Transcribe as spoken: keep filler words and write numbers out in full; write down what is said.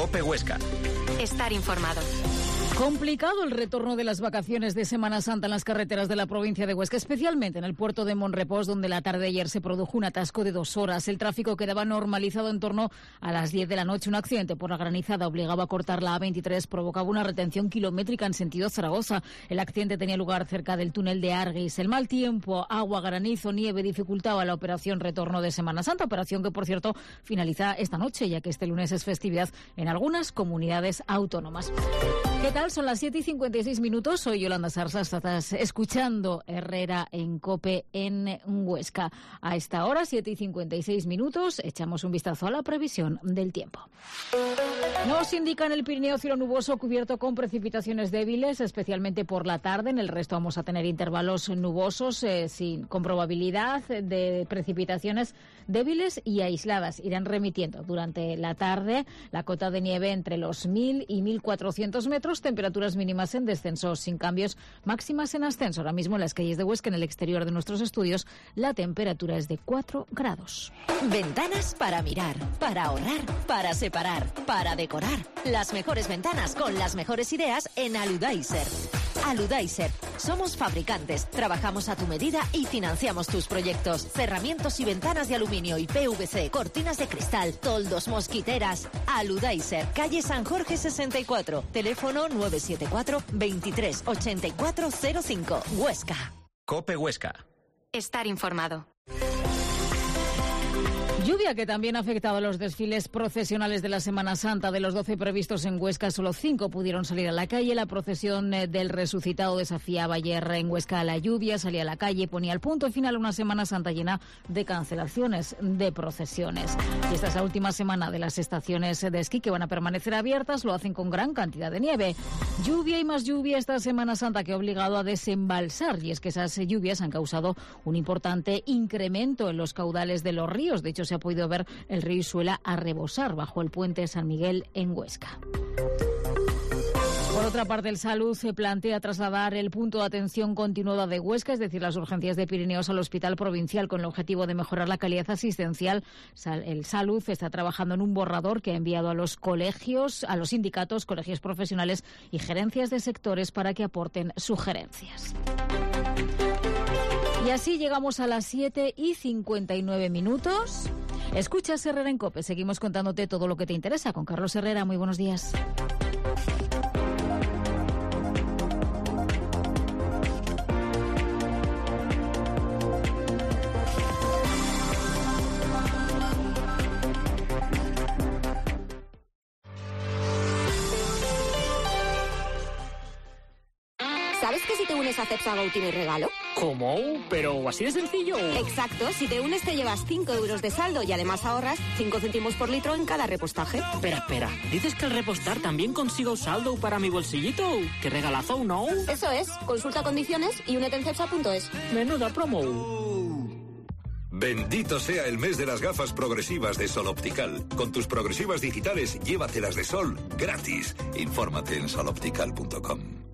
COPE Huesca. Estar informado. Complicado el retorno de las vacaciones de Semana Santa en las carreteras de la provincia de Huesca, especialmente en el puerto de Monrepós, donde la tarde de ayer se produjo un atasco de dos horas. El tráfico quedaba normalizado en torno a las diez de la noche. Un accidente por la granizada obligaba a cortar la A veintitrés, provocaba una retención kilométrica en sentido Zaragoza. El accidente tenía lugar cerca del túnel de Arguis. El mal tiempo, agua, granizo, nieve dificultaba la operación retorno de Semana Santa, operación que, por cierto, finaliza esta noche, ya que este lunes es festividad en algunas comunidades autónomas. ¿Qué tal? Son las siete y cincuenta y seis minutos. Soy Yolanda Sarsa. Estás escuchando Herrera en COPE en Huesca. A esta hora, siete y cincuenta y seis minutos, echamos un vistazo a la previsión del tiempo. Nos indica en el Pirineo cielo nuboso cubierto con precipitaciones débiles, especialmente por la tarde. En el resto vamos a tener intervalos nubosos eh, sin, con probabilidad de precipitaciones débiles y aisladas. Irán remitiendo durante la tarde la cota de nieve entre los mil y mil cuatrocientos metros. Temperaturas mínimas en descenso, sin cambios, máximas en ascenso. Ahora mismo en las calles de Huesca, en el exterior de nuestros estudios, la temperatura es de cuatro grados. Ventanas para mirar, para ahorrar, para separar, para decorar. Las mejores ventanas con las mejores ideas en Aludaiser. Aludaiser. Somos fabricantes, trabajamos a tu medida y financiamos tus proyectos. Cerramientos y ventanas de aluminio y P V C, cortinas de cristal, toldos, mosquiteras. Aludaiser, calle San Jorge sesenta y cuatro, teléfono nueve siete cuatro, veintitrés, ochenta y cuatro cero cinco, Huesca. COPE Huesca. Estar informado. Lluvia que también ha afectado a los desfiles procesionales de la Semana Santa. De los doce previstos en Huesca, solo cinco pudieron salir a la calle. La procesión del Resucitado desafiaba ayer en Huesca a la lluvia, salía a la calle, ponía al punto final una Semana Santa llena de cancelaciones de procesiones. Y esta es la última semana de las estaciones de esquí que van a permanecer abiertas, lo hacen con gran cantidad de nieve. Lluvia y más lluvia esta Semana Santa que ha obligado a desembalsar, y es que esas lluvias han causado un importante incremento en los caudales de los ríos. De hecho, se ha podido ver el río Isuela a rebosar bajo el puente San Miguel en Huesca. Por otra parte, el Salud se plantea trasladar el punto de atención continuada de Huesca, es decir, las urgencias de Pirineos, al Hospital Provincial con el objetivo de mejorar la calidad asistencial. El Salud está trabajando en un borrador que ha enviado a los colegios, a los sindicatos, colegios profesionales y gerencias de sectores para que aporten sugerencias. Y así llegamos a las siete y cincuenta y nueve minutos. Escuchas Herrera en COPE. Seguimos contándote todo lo que te interesa con Carlos Herrera. Muy buenos días. ¿Sabes que si te unes a Cepsa Go tienes regalo? ¿Cómo? ¿Pero así de sencillo? Exacto, si te unes te llevas cinco euros de saldo y además ahorras cinco céntimos por litro en cada repostaje. Espera, espera, ¿dices que al repostar también consigo saldo para mi bolsillito? ¡Qué regalazo, no! Eso es, consulta condiciones y únete en cepsa punto es. Menuda promo. Bendito sea el mes de las gafas progresivas de Sol Optical. Con tus progresivas digitales, llévatelas de sol gratis. Infórmate en sol optical punto com.